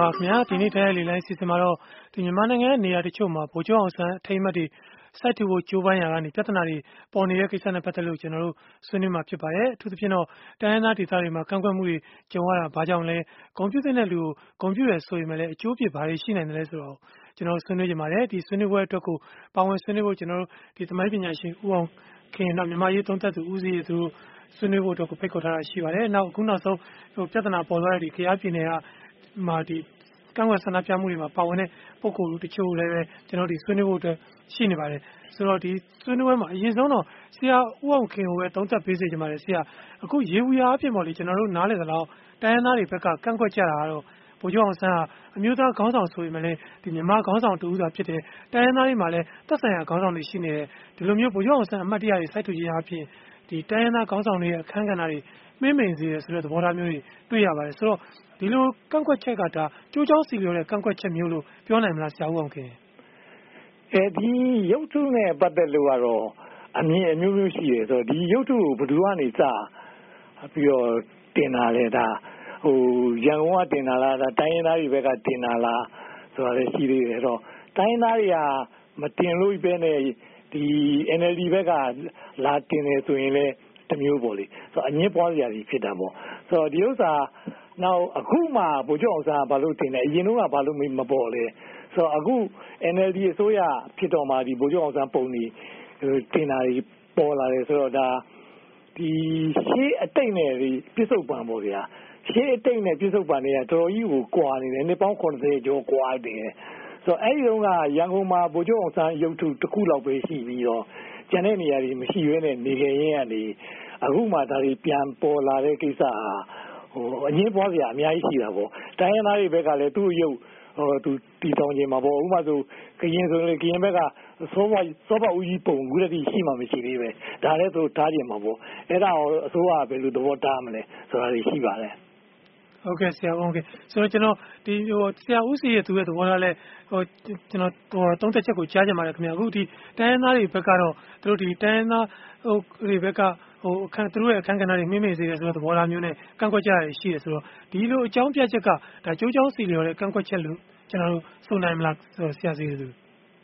ပါခင်ဗျာဒီနေ့ထိုင်လေလိုင်းစီစဉ်မှာတော့ဒီမြန်မာနိုင်ငံရဲ့နေရာတချို့မှာဗိုလ်ချုပ်အောင်ဆန်းအထိမ်းအမှတ်တွေစိုက်ထူဖို့ကြိုးပမ်းရာကနေပြဿနာတွေပေါ်နေတဲ့ကိစ္စနဲ့ပတ်သက်လို့ကျွန်တော်တို့ဆွေးနွေးမှာဖြစ်ပါတယ်အထူးသဖြင့်တော့တိုင်းရင်းသားဒေသတွေမှာကန့်ကွက်မှုတွေကြုံရတာဘာကြောင့်လဲဂုဏ်ပြုတဲ့လူကိုဂုဏ်ပြုရဆိုရင်လည်းအကျိုးပြဘာတွေရှိနိုင်တယ်လဲဆိုတော့ကျွန်တော်ဆွေးနွေးကြပါတယ်ဒီဆွေးနွေးပွဲအတွက်ကိုပါဝင်ဆွေးနွေးဖို့ကျွန်တော်တို့ဒီသမိုင်းပညာရှင်ဦးအောင်ခင်တော့မြန်မာရေးသုံးသပ်သူဦးစီးသူဆွေးနွေးဖို့အတွက်ကိုဖိတ်ခေါ်ထားတာရှိပါတယ်နောက်အခုနောက်ဆုံးပြဿနာပေါ်သွားတဲ့ဒီခရီးပြည်နယ်ကမှာဒီကန့်ကွက်ဆန္ဒပြမှုတွေမှာပါဝင်တဲ့ပုံကိုယ်တချို့လည်းပဲကျွန်တော်ဒီဆွေးနွေးဖို့အတွက်ရှိနေပါတယ်ဆိုတော့ဒီဆွေးနွေးပွဲမှာအရင်ဆုံးတော့ဆရာဦးအောင်ခင်ကိုပဲသုံးသပ်ပေးစေချင်ပါတယ်ဆရာအခုရေဘူးရအဖြစ်ပေါ့လေကျွန်တော်တို့နားလည်သလောက်တိုင်းရင်းသားတွေဘက်ကကန့်ကွက်ကြတာကတော့ဗိုလ်ချုပ်အောင်ဆန်းကအမျိုးသားခေါင်းဆောင်ဆိုပေမဲ့လည်းဒီမြန်မာခေါင်းဆောင်တူဦးသာဖြစ်တယ်တိုင်းရင်းသားတွေမှာလည်းသက်ဆိုင်ရာခေါင်းဆောင်တွေရှိနေတယ်ဒီလိုမျိုးဗိုလ်ချုပ်အောင်ဆန်းအမတ်တရားတွေစိုက်ထူခြင်းအဖြစ်ဒီတိုင်းရင်းသားခေါင်းဆောင်တွေရဲ့အခမ်းကဏ္ဍတွေမှင်းမိန်စေတယ်ဆိုတဲ့သဘောထားမျိုးတွေတွေ့ရပါတယ်ဆိုတော့ဒီလိုကန့်ကွက်ချက်ကဒါကြိုးကြောင်းစီလျော်တဲ့ကန့်ကွက်ချက်မျိုးလို့ပြောနိုင်မလားဆရာဦးအောင်ခင်ဒီရုပ်ထုနဲ့ပတ်သက်လို့ကတော့အမြင်အမျိုးမျိုးရှိတယ်ဆိုတော့ဒီရုပ်ထုကိုဘယ်သူကနေစပြီးတော့တင်လာလဲဒါရန်ကုန်ကတင်လာလားဒါတိုင်းရင်းသားတွေဘက်ကတင်လာလားဆိုတာလည်းရှိသေးတယ်တော့တိုင်းရင်းသားတွေကမတင်လို့ပဲနဲ့ဒီ NLD ဘက်ကလာတင်တယ်ဆိုရင်လည်းတမျိုးပေါ့လေဆိုတော့အငင်းပွားစရာကြီးဖြစ်တာပေါ့ဆိုတော့ဒီဥစ္စာနောက်အခုမှဗိုလ်ချုပ်အောင်ဆန်းကဘာလို့တင်တယ်အရင်တော့ကဘာလို့မပေါ်လဲဆိုတော့အခု NLD အစိုးရဖြစ်တော်မှာဒီဗိုလ်ချုပ်အောင်ဆန်းပုံနေတင်တာတွေပေါ်လာတယ်ဆိုတော့ဒါဒီရှေးအတိတ်နဲ့ဒီပြစ္ဆုတ်ပံပေါ့ဗျာရှေးအတိတ်နဲ့ပြစ္ဆုတ်ပံတွေကတော်တော်ကြီးကိုကွာနေတယ်နှစ်ပေါင်း80ကျော်ကွာတယ်ဆိုတော့အဲ့ဒီတော့ကရန်ကုန်မှာဗိုလ်ချုပ်အောင်ဆန်းရုပ်ထုတစ်ခုလောက်ပဲရှိပြီးတော့ကျန်တဲ့နေရာတွေမရှိဘဲနဲ့နေခဲ့ရင်းကနေအခုမှဒါတွေပြန်ပေါ်လာတဲ့ကိစ္စဟာအငင်းပွားစရာအများကြီးရှိတာပေါ့တိုင်းရင်းသားတွေဘက်ကလည်းသူ့ရုပ်သူတီတောင်းခြင်းမှာပေါ့ဥပမာဆိုကရင်ဆိုရင်ကရင်ဘက်ကစောဘဦးကြီးပုံခုတည်းရှိမှမရှိသေးပဲဒါလည်းသူထားခြင်းမှာပေါ့အဲ့ဒါကိုအစိုးရဘယ်လိုသဘောထားမလဲဆိုတာရှိပါတယ်ဟုတ်ကဲ့ဆရာဟုတ်ကဲ့ဆိုတော့ကျွန်တော်ဒီဆရာဦးစီရဲ့သူရဲ့သဘောထားလဲကျွန်တော်သုံးသက်ချက်ကိုကြားကြပါတယ်ခင်ဗျာအခုဒီတိုင်းရင်းသားတွေဘက်ကတော့သူတို့ဒီတိုင်းရင်းသားတွေဘက်ကသူတို့ရဲ့အခမ်းကဏ္ဍတွေမိမိစေတယ်ဆိုတဲ့သဘောထားမျိုးနဲ့ကန့်ကွက်ကြရရှိတယ်ဆိုတော့ဒီလိုအကြောင်းပြချက်ကဒါကြိုးကြောင်းစီလျော်တဲ့ကန့်ကွက်ချက်လို့ကျွန်တော်တို့ဆိုနိုင်မလားဆရာစီသူ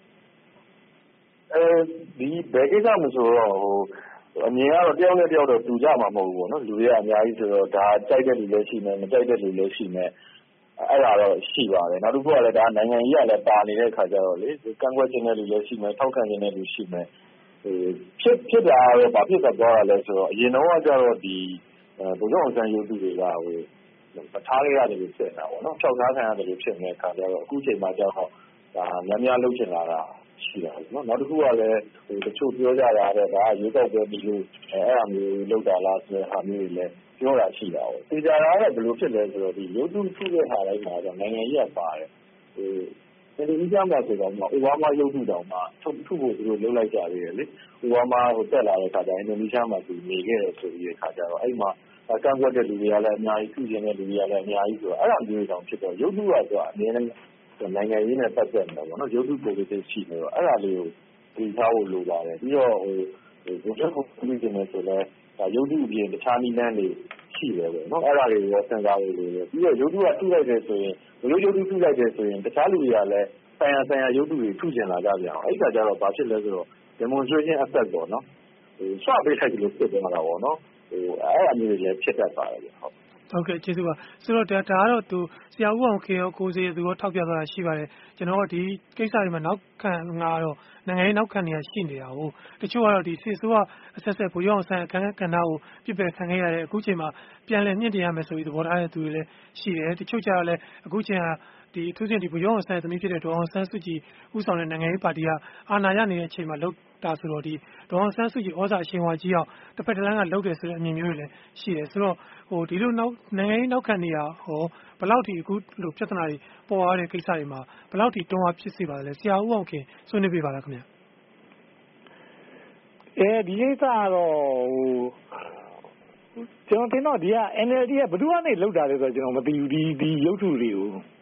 ဒီဘယ်ကိစ္စမဆိုတော့အမြင်ကတော့တယောက်နဲ့တယောက်တော့တူကြမှာမဟုတ်ဘူးပေါ့နော်လူတွေကအများကြီးဆိုတော့ဒါကြိုက်တဲ့လူလည်းရှိမယ်မကြိုက်တဲ့လူလည်းရှိမယ်အဲ့ဒါတော့ရှိပါတယ်နောက်တစ်ခုကလည်းဒါနိုင်ငံကြီးကလည်းပါနေတဲ့ခါကျတော့လေကန့်ကွက်ခြင်းတဲ့လူလည်းရှိမယ်ထောက်ခံခြင်းတဲ့လူရှိမယ်ဖြစ်တာတော့ဘာဖြစ်သွားတာလဲဆိုတော့အရင်တော့ကျတော့ဒီဗိုလ်ချုပ်အောင်ဆန်းရုပ်တုတွေကမထားခဲ့ရတယ်လို့ဖြစ်နေတာပေါ့နော်ဖြောက်ထားခံရတယ်လို့ဖြစ်နေတဲ့ခါကျတော့အခုချိန်မှာကျတော့ဒါများများလုပ်ချင်လာတာရှိတာပေါ့နော်နောက်တစ်ခုကလည်းတချို့ပြောကြတာတော့ဒါရွေးကောက်ပွဲပြီးလို့အဲ့အမျိုးလောက်တာလားဆိုတဲ့ဟာမျိုးတွေလည်းပြောတာရှိတာပေါ့ဒီကြတာကဘယ်လိုဖြစ်လဲဆိုတော့ဒီရုပ်တုထုတဲ့ဟာတိုင်းမှာတော့နိုင်ငံကြီးကပါတယ်ဒီလိုကြားမှာဆိုတော့အိုဘားမားရုပ်တုတောင်မှထုဖို့သူတို့လုပ်လိုက်ကြသေးတယ်လေအိုဘားမားတက်လာတဲ့ခါကျရင်အင်ဒိုနီးရှားမှာသူနေခဲ့တယ်ဆိုပြီးတဲ့ခါကျတော့အဲ့မှာကန့်ကွက်တဲ့လူတွေကလည်းအများကြီးထုခြင်းတဲ့လူတွေကလည်းအများကြီးဆိုတော့အဲ့လိုမျိုးတောင်ဖြစ်တော့ရုပ်တုကတော့အများနဲ့နိုင်ငံရေးနဲ့ပတ်သက်နေတာပေါ့နော်ရုပ်တု politics ရှိနေတော့အဲ့ဒါလေးကိုသိထားဖို့လိုပါတယ်ပြီးတော့ဗိုလ်ချုပ်ကိုပြုကျင်နေဆိုလဲဒါရုပ်တုအပြင်တခြားနည်းလမ်းတွေရှိတယ်ပေါ့နော်အဲ့ဒါတွေကိုရောစဉ်းစားဖို့လိုတယ်ပြီးတော့ရုပ်တုကထုလိုက်တယ်ဆိုရင်ဘယ်လိုရုပ်တုထုလိုက်တယ်ဆိုရင်တခြားလူတွေကလည်းဆိုင်ရာရုပ်တုတွေထုကျင်လာကြပြန်အောင်အဲ့ဒါကြတော့ဘာဖြစ်လဲဆိုတော့ demonstration effect ပေါ့နော်ဆွပေးလိုက်လို့ဖြစ်သွားတာပေါ့နော်အဲ့အမျိုးတွေလည်းဖြစ်တတ်ပါတယ်ဗျဟုတ်ကဲ့ကျေးဇူးပါဆိုတော့ဒါကတော့သူဆရာဦးအောင်ခေရောကိုစေသူရောထောက်ပြသွားတာရှိပါတယ်ကျွန်တော်တို့ဒီကိစ္စတွေမှာနောက်ခံငါတော့နိုင်ငံရေးနောက်ခံနေရရှိနေတာဟိုတချို့ကတော့ဒီစစ်ဆိုးကအဆက်ဆက်ဗိုလ်ချုပ်အောင်ဆန်းအခမ်းကဏ္ဍကိုပြစ်ပယ်ခံခဲ့ရတဲ့အခုချိန်မှာပြန်လည်မြင့်တင်ရမယ်ဆိုပြီးသဘောထားတဲ့သူတွေလည်းရှိတယ်တချို့ကျတော့လည်းအခုချိန်ဟာဒီအထူးသဖြင့်ဒီဗိုလ်ချုပ်အောင်ဆန်းသမီးဖြစ်တဲ့ဒေါ်အောင်ဆန်းစုကြည်ဦးဆောင်တဲ့နိုင်ငံရေးပါတီကအာဏာရနေတဲ့အချိန်မှာလောက်တာဆိုတော့ဒီဒေါ်အောင်ဆန်းစုကြည်ဩဇာအရှိန်အဝါကြီးအောင်တစ်ဖက်တစ်လမ်းကလုပ်တယ်ဆိုတဲ့အမြင်မျိုးတွေလည်းရှိတယ်ဆိုတော့ဒီလိုနိုင်ငံရေးနောက်ခံနေရဟောဘယ်လောက်ထိအခုလိုပြဿနာတွေပေါ်ရတဲ့ကိစ္စတွေမှာဘယ်လောက်ထိတွန်းအားဖြစ်စေပါလဲဆရာဦးအောင်ခင်ဆွေးနွေးပြပါလားခင်ဗျဒီကိစ္စကတော့ကျွန်တော်တင်တော့ဒီက NLD ကဘယ်သူကနေလောက်တာလဲဆိုတော့ကျွန်တော်မသိဘူးဒီရုပ်ထုတွေကို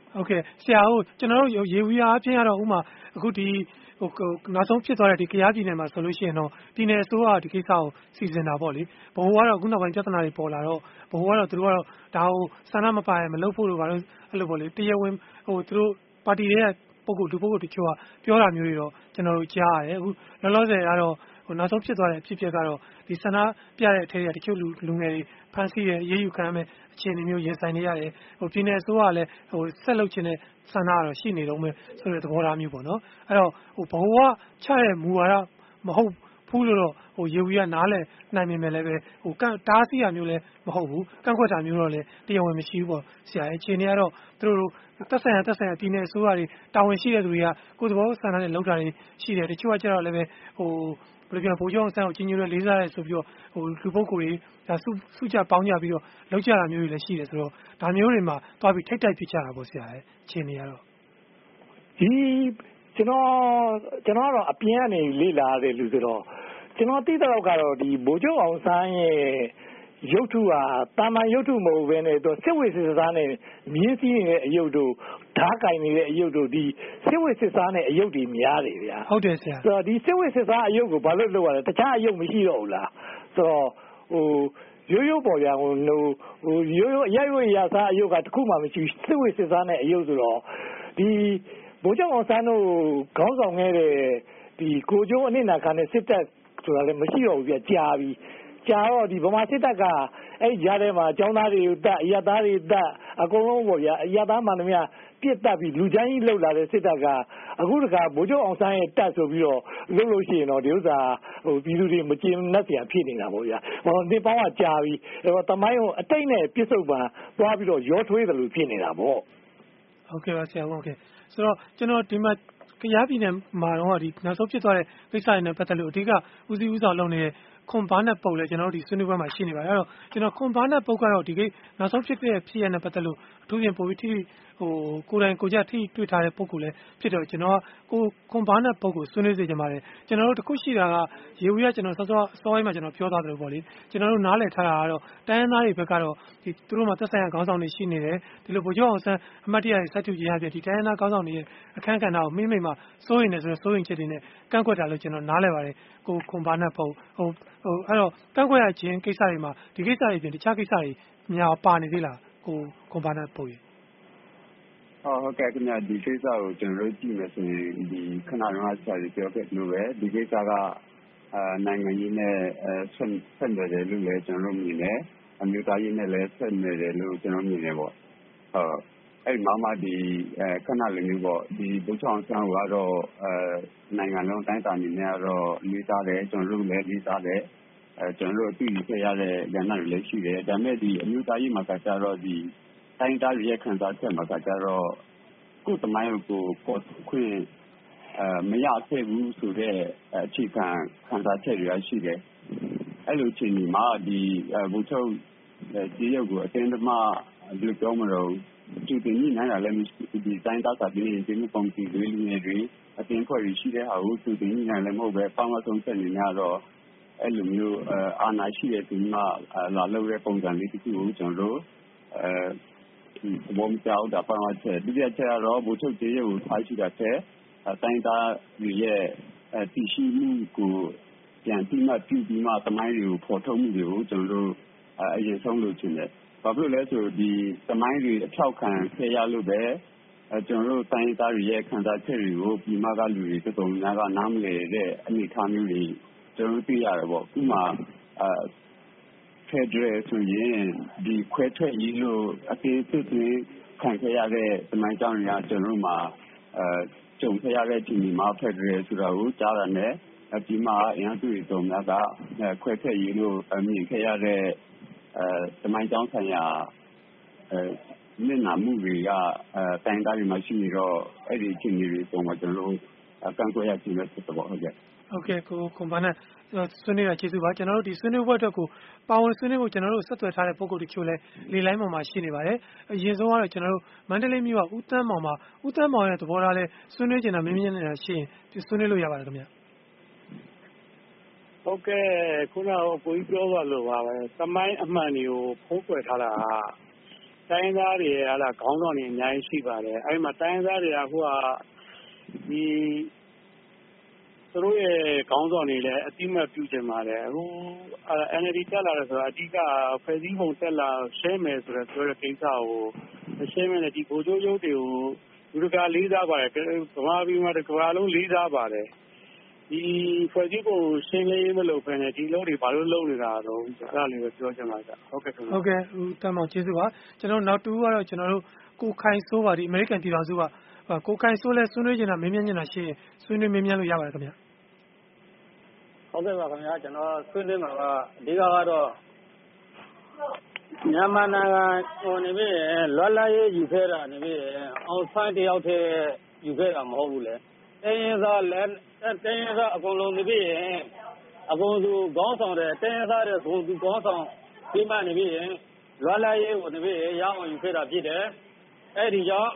ဟုတ်ကဲ့ဆရာတို့ကျွန်တော်တို့ရေဝီအားဖြင့်ကတော့ဥမာအခုဒီနောက်ဆုံးဖြစ်သွားတဲ့ဒီကရားပြည်နယ်မှာဆိုလို့ရှိရင်တော့ပြည်နယ်အစိုးရဒီကိစ္စကိုစီစဉ်တာပေါ့လေဘဝကတော့အခုနောက်ပိုင်းပြဿနာတွေပေါ်လာတော့ဘဝကတော့သူတို့ကတော့ဒါကိုဆန္ဒမပါရင်မလုပ်ဖို့လို့ဘာလို့အဲ့လိုပေါ့လေတရားဝင်သူတို့ပါတီတွေကလူပုဂ္ဂိုလ်တချို့ကပြောတာမျိုးတွေတော့ကျွန်တော်တို့ကြားရတယ်အခုလောလောဆယ်ကတော့နောက်ဆုံးဖြစ်သွားတဲ့အဖြစ်အပျက်ကတော့ဒီဆန္ဒပြတဲ့အထက်တချို့လူငယ်တွေဖမ်းဆီးတယ်ရေးယူခံရမယ်အခြေအနေမျိုးရင်ဆိုင်နေရတယ်ပြည်နယ်အစိုးရကလည်းဆက်လုပ်ချင်တဲ့ဆန္ဒကတော့ရှိနေတော့မယ်ဆိုတဲ့သဘောထားမျိုးပေါ့နော်အဲ့တော့ဘဝချတဲ့မူဝါဒမဟုတ်ဘူးလို့တော့ရေဝီကနားလည်နိုင်မြင်လည်းပဲတားဆီးရမျိုးလည်းမဟုတ်ဘူးကန့်ကွက်တာမျိုးတော့လည်းတရားဝင်မရှိဘူးပေါ့ဆရာအခြေအနေကတော့သူတို့သက်ဆိုင်ရာပြည်နယ်အစိုးရတွေတာဝန်ရှိတဲ့သူတွေကကိုယ်သဘောဆန္ဒနဲ့လုပ်တာတွေရှိတယ်တချို့ကကြတော့လည်းပဲဘယ်လိုပြောဗိုလ်ချုပ်အောင်ဆန်းကိုကြီးညိုတဲ့လေးစားရဲဆိုပြီးတော့လူပုဂ္ဂိုလ်တွေဒါစုကြပေါင်းကြပြီးတော့လောက်ကြတာမျိုးတွေလည်းရှိတယ်ဆိုတော့ဒါမျိုးတွေမှာသွားပြီးထိတ်တိုက်ဖြစ်ကြတာပေါ့ဆရာရဲ့အခြေအနေကတော့ဒီကျွန်တော်ကတော့အပြင်ကနေလေ့လာရတဲ့လူဆိုတော့ကျွန်တော်သိတဲ့လောက်ကတော့ဒီဗိုလ်ချုပ်အောင်ဆန်းရဲ့ရုပ်ထုဟာတာမန်ရုပ်ထုမဟုတ်ဘဲနဲ့စစ်ဝိစစ်စားနဲ့မြင်းစည်းနေတဲ့အယုတ်တို့ဓားကင်နေတဲ့အယုတ်တို့ဒီစစ်ဝိစစ်စားနဲ့အယုတ်တွေများတယ်ဗျာဟုတ်တယ်ဆရာဆိုတော့ဒီစစ်ဝိစစ်စားအယုတ်ကိုဘာလို့လုပ်ရလဲတခြားအယုတ်မရှိတော့ဘူးလားဆိုတော့ရိုးပေါ်ဗျာရိုးအရစားအယုတ်ကတခုမှမရှိစစ်ဝိစစ်စားနဲ့အယုတ်ဆိုတော့ဒီဗိုလ်ချုပ်အောင်ဆန်းတို့ခေါင်းဆောင်ခဲ့တဲ့ဒီကိုကျိုးအနစ်နာခံတဲ့စစ်တပ်ဆိုတာလည်းမရှိတော့ဘူးပြကြာပြီကြာတော့ဒီဗမာစစ်တပ်ကအဲ့ကြားထဲမှာចောင်းသားတွေကိုတတ်အရသားတွေတတ်အကုန်လုံးပေါ့ဗျာအရသားမှန်သမျှပြစ်တတ်ပြီးလူချမ်းကြီးလှုပ်လာတဲ့စစ်တပ်ကအခုတခါဗိုလ်ချုပ်အောင်ဆန်းရဲ့တတ်ဆိုပြီးတော့လှုပ်လို့ရှိရင်တော့ဒီဥစ္စာပြည်သူတွေမကျေနပ်ပြန်ဖြစ်နေတာပေါ့ဗျာဒီပေါင်းကကြာပြီအဲ့တော့တမိုင်းကိုအတိတ်နဲ့ပြစ်စုံပန်သွားပြီးတော့ရောထွေးတယ်လို့ဖြစ်နေတာပေါ့ဟုတ်ကဲ့ပါဆရာဟုတ်ကဲ့ဆိုတော့ကျွန်တော်ဒီမှာကရားပြည်နယ်မှာတော့ဒီနောက်ဆုံးဖြစ်သွားတဲ့ကိစ္စတွေနဲ့ပတ်သက်လို့အဓိကဦးစီးဦးဆောင်လုပ်နေတဲ့ခွန်ဘာနဲ့ပုတ်လဲကျွန်တော်တို့ဒီဆွေးနွေးပွဲမှာရှိနေပါတယ်အဲ့တော့ကျွန်တော်ခွန်ဘာနဲ့ပုတ်ကတော့ဒီကိနောက်ဆုံးဖြစ်တဲ့ဖြစ်ရတဲ့ပတ်သက်လို့အထူးဖြင့်ပိုပြီးကိုယ်တိုင်ကိုကြထိတွေ့ထားတဲ့ပုံကိုလည်းဖြစ်တော့ကျွန်တော်ကခွန်ဘာနဲ့ပုတ်ကိုဆွေးနွေးစေချင်ပါတယ်ကျွန်တော်တို့တခုရှိတာကရေဝီကကျွန်တော်စောစောမှာကျွန်တော်ပြောသားတယ်လို့ပေါ့လေကျွန်တော်တို့နားလည်ထားတာကတော့တိုင်းရင်းသားတွေဘက်ကတော့ဒီသူတို့မှာသက်ဆိုင်ရာခေါင်းဆောင်တွေရှိနေတယ်ဒီလိုဗိုလ်ချုပ်အောင်ဆန်းအမတ်တရတွေစိုက်ထူခြင်းအပြင်ဒီတိုင်းရင်းသားခေါင်းဆောင်တွေရဲ့အခမ်းကဏ္ဍကိုမိမိမှာစိုးရင်လည်းဆိုစိုးရင်ချက်တွေနဲ့ကန့်ကွက်တာလို့ကျွန်တော်နားလည်ပါတယ်ကိုခွန်ဘာနဲ့ပုတ်အဲ့တော့ကန့်ကွက်ရခြင်းကိစ္စတွေမှာဒီကိစ္စတွေပြင်တခြားကိစ္စတွေများပါနေသေးလားကိုခွန်ဘာနဲ့ပုတ်ရဟုတ်ကဲ့ခင်ဗျာဒီကိစ္စကိုကျွန်တော်တို့ကြည့်မယ်ဆိုရင်ဒီခဏလုံးဆရာကြီးပြောခဲ့လို့ပဲဒီကိစ္စကနိုင်ငံရေးနဲ့ဆက်နွယ်တယ်လို့လည်းကျွန်တော်တို့မြင်တယ်အမျိုးသားရေးနဲ့လည်းဆက်နွယ်တယ်လို့ကျွန်တော်မြင်တယ်ပေါ့အဲ့မှာဒီခဏလေးမျိုးပေါ့ဒီဗိုလ်ချုပ်အောင်ဆန်းကတော့နိုင်ငံလုံးတိုင်းတာနေနဲ့ကတော့လေးစားတယ်ကျွန်တော်တို့လည်းလေးစားတယ်ကျွန်တော်တို့အတူယူခဲ့ရတဲ့ဉာဏ်တွေလည်းရှိတယ်ဒါပေမဲ့ဒီအမျိုးသားရေးမှာကကြတော့ဒီတိုင်းသားရဲ့ခံစားချက်မှာကကြတော့ကိုယ်တမိုင်းကိုပေါ်ခွင့်မရခဲ့ဘူးဆိုတဲ့အခြေခံစားချက်တွေရှိတယ်အဲ့လိုချိန်မှာဒီဗိုလ်ချုပ်ဒီရုပ်ကိုအတင်းသမားလူပြောမလို့ဒီတင်နေနိုင်တာလည်းဒီတိုင်းသားစာပေတွေဒီပုံစံတွေလူငယ်တွေအတင်းဖွဲ့ရရှိတဲ့ဟာကိုသူတင်နေနိုင်လည်းမဟုတ်ပဲပေါင်းမဆုံးချက်နေများတော့အဲ့လိုမျိုးအာဏာရှိတဲ့သူမှလာလို့တဲ့ပုံစံလေးတစ်ခုကိုကျွန်တော်တို့ဘုံကြောက်တာပတ်ဝန်းကျင်ဒီပြချက်ကတော့ဗိုလ်ချုပ်ကြေးရုပ်ကိုထားရှိတာတဲ့တိုင်းသားတွေရဲ့တည်ရှိမှုကိုပြန်ပြီးမှပြုပြီးမှသမိုင်းတွေကိုဖော်ထုတ်မှုတွေကိုကျွန်တော်တို့အရင်ဆုံးလုပ်ချင်တယ်။ဘာဖြစ်လို့လဲဆိုဒီသမိုင်းတွေအထောက်ခံခဲ့ရလို့ပဲကျွန်တော်တို့တိုင်းသားတွေရဲ့ခံစားချက်တွေကိုပြီးမှကလူတွေတော်တော်များများကနားမလည်တဲ့အနေအထားမျိုးတွေကျွန်တော်တို့သိရတယ်ပေါ့။ခုမှဖက်ဒရယ်ဆိုရင်ဒီခွဲထွက်ရေးလို့အသေးစိတ်ခံခဲ့ရတဲ့သမိုင်းကြောင်းတွေကကျွန်တော်တို့မှာကြုံခဲ့ရတဲ့ဒီမှာဖက်ဒရယ်ဆိုတာကိုကြားရတဲ့ဒီမှာအရင်သူတွေတော်များကခွဲထွက်ရေးလို့မြင်ခဲ့ရတဲ့သမိုင်းကြောင်းဆိုင်ရာမျက်နှာမှုတွေကတိုင်းသားတွေမှာရှိနေတော့အဲ့ဒီအခြေအနေတွေပုံမှာကျွန်တော်တို့ကန့်ကွက်ရခြင်းနဲ့ဖြစ်တော့ဟုတ်ကဲ့ဟုတ်ကဲ့ကိုခွန်ဘာနဲ့ဆွေးနွေးတာကျေးဇူးပါကျွန်တော်တို့ဒီဆွေးနွေးပွဲအတွက်ကိုပါဝင်ဆွေးနွေးဖို့ကျွန်တော်တို့ဆက်သွယ်ထားတဲ့ပုံကိုတချို့လဲလေလိုင်းပေါ်မှာရှိနေပါတယ်အရင်ဆုံးကတော့ကျွန်တော်တို့မန္တလေးမြို့ကဦးတန်းမောင်ရဲ့သဘောထားလဲဆွေးနွေးကျင်တာမင်းနေတာရှိရင်ဒီဆွေးနွေးလို့ရပါတယ်ခင်ဗျဟုတ်ကဲ့ခုနကကိုကြီးပြောပါလို့ပါပဲသမိုင်းအမှန်တွေကိုဖုံးကွယ်ထားတာကတိုင်းသားတွေဟာလာခေါင်းဆောင်တွေအများကြီးရှိပါတယ်အဲ့မှာတိုင်းသားတွေကဟိုကဒီသူတို့ရဲ့ခေါင်းဆောင်တွေလည်းအတိမတ်ပြုချင်ပါတယ်အခု NLD တက်လာတယ်ဆိုတာအဓိကဖွဲ့စည်းပုံတက်လာရှင်းမယ်ဆိုတော့ပြောတဲ့ကိစ္စကိုရှင်းမယ်နဲ့ဒီဗိုလ်ချုပ်ရုပ်တွေကိုလူတကာလေးစားပါတယ်ဗမာပြည်မှာတကဘာလုံးလေးစားပါတယ်ဒီဖွဲ့စည်းပုံရှင်းလင်းမလို့ပဲနဲ့ဒီလုံးတွေဘာလို့လုံးနေတာတော့အဲ့ဒါလေးပဲပြောချင်ပါကြဟုတ်ကဲ့ဟုတ်ကဲ့ဦးတမ်းမောင်ကျေးဇူးပါကျွန်တော်နောက်တူကတော့ကျွန်တော်တို့ကိုခိုင်စိုးပါဒီအမေရိကန်ပြည်ထောင်စုကကိုခိုင်စိုးလဲဆွေးနွေးချင်တာမေးမြန်းချင်တာရှိရင်ဆွေးနွေးမေးမြန်းလို့ရပါတယ်ခင်ဗျဟုတ်ကဲ့ပါခင်ဗျာကျွန်တော်ဆွေးနွေးမှာကအဓိကကတော့မြန်မာနိုင်ငံကိုနေပြီးလွတ်လပ်ရေးယူခဲ့တာနေပြီးအောင်ဆန်းတယောက်တည်းယူခဲ့တာမဟုတ်ဘူးလေတင်းရင်သားလည်းတင်းရင်သားအကုန်လုံးနေပြီးအကုန်သူခေါင်းဆောင်တဲ့တင်းရင်သားတဲ့သူခေါင်းဆောင်ဒီမှနေပြီးလွတ်လပ်ရေးကိုနေပြီးရအောင်ယူခဲ့တာဖြစ်တယ်အဲ့ဒီကြောင့်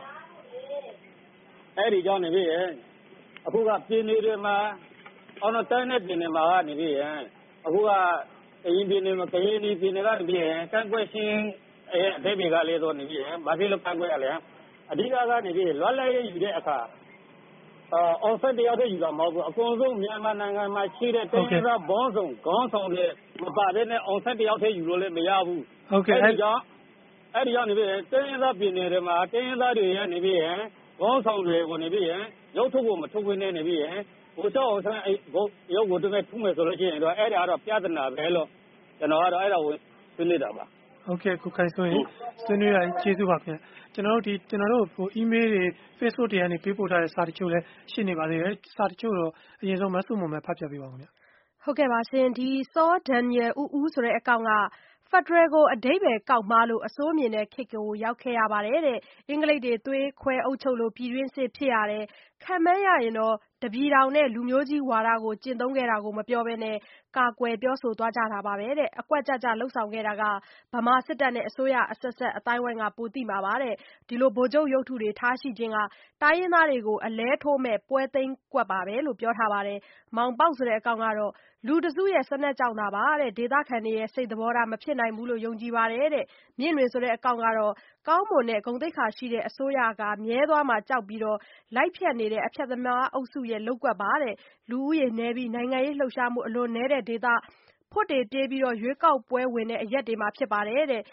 နေပြီးအခုကပြည်နေတွေမှာအောင်တော့တိုင်းနဲ့ပြည်နေမှာကနေပြီးအခုကအရင်ပြည်နေမှာကရင်ပြည်နေကနေပြီးကန့်ကွက်ရှင်းအဘိဗေကလေးတော့နေပြီးဘာဖြစ်လို့ကန့်ကွက်ရလဲအဓိကကနေပြီးလွတ်လပ်ရေးယူတဲ့အခါအောင်ဆက်တရားတွေယူတာမဟုတ်ဘူးအကုန်ဆုံးမြန်မာနိုင်ငံမှာရှိတဲ့တိုင်းရင်းသားဘောင်းဆောင်ခေါင်းဆောင်တွေမပါတဲ့နဲ့အောင်ဆက်တရားတွေယူလို့လည်းမရဘူးဟုတ်ကဲ့အဲ့ဒီကြောင့်နေပြီးတိုင်းရင်းသားပြည်နယ်တွေမှာတိုင်းရင်းသားတွေရနေပြီးခေါင်းဆောင်တွေကိုနေပြီးရုပ်ထုတ်ဖို့မထုတ်ခွင့်နေပြီးဘိုးကျော်အောင်ဆန်းရုပ်ကိုတကယ်ထုမယ်ဆိုလို့ရှိရင်တော့အဲ့ဒါတော့ပြဿနာပဲလို့ကျွန်တော်ကတော့အဲ့ဒါကိုဆွေးနွေးတာပါဟုတ်ကဲ့ကိုခိုင်ဆိုရင်ဆွေးနွေးရကျေးဇူးပါခင်ဗျကျွန်တော်တို့ဟို email တွေ Facebook တွေကနေပေးပို့ထားတဲ့စာတချို့လည်းရှိနေပါသေးတယ်စာတချို့တော့အရင်ဆုံးမဆုမွန်ပဲဖတ်ပြပေးပါဦးခင်ဗျဟုတ်ကဲ့ပါရှင်ဒီစောဒန်နီယယ်ဦးဆိုတဲ့အကောင့်ကဖက်ဒရယ်ကိုအဓိပ္ပာယ်ကောက်မှားလို့အစိုးမြင်တဲ့ခေတ်ကိုရောက်ခဲ့ရပါတယ်တဲ့အင်္ဂလိပ်တွေသွေးခွဲအုပ်ချုပ်လို့ပြည်တွင်းစစ်ဖြစ်ရတယ်ခံမှန်းရရင်တော့တပြည်ထောင်နဲ့လူမျိုးကြီးဝါဒကိုကျင့်သုံးခဲ့တာကိုမပြောဘဲနဲ့ကာကွယ်ပြောဆိုသွားကြတာပါပဲတဲ့အကွက်ကြကြလှုပ်ဆောင်ခဲ့တာကဗမာစစ်တပ်နဲ့အစိုးရအဆက်ဆက်အတိုင်းဝိုင်းကပိုသိမှာပါတဲ့ဒီလိုဗိုလ်ချုပ်ရုပ်ထုတွေထားရှိခြင်းကတိုင်းရင်းသားတွေကိုအလဲထိုးမဲ့ပွဲသိမ်းကွက်ပါပဲလို့ပြောထားပါတယ်မောင်ပေါက်ဆိုတဲ့အကောင်ကတော့လူတစုရဲ့စနက်ကြောင့်တာပါတဲ့ဒေသခံတွေရဲ့စိတ်သဘောထားမဖြစ်နိုင်ဘူးလို့ယုံကြည်ပါတယ်တဲ့မြင့်တွေဆိုတဲ့အကောင်ကတော့ကောင်းမွန်တဲ့ဂုဏ်သိက္ခာရှိတဲ့အစိုးရကမြဲသွားမှကြောက်ပြီးတော့လိုက်ဖြတ်နေတဲ့အဖြတ်သမားအုပ်စုရဲ့လောက်ကွက်ပါတဲ့လူဦးရေနဲပြီးနိုင်ငံရေးလှုပ်ရှားမှုအလွန်နဲတဲ့ဒေသဖွတ်တေပြေးပြီးတော့ရွေးကောက်ပွဲဝင်တဲ့အရက်တွေမှာဖြစ်ပါတယ်တဲ့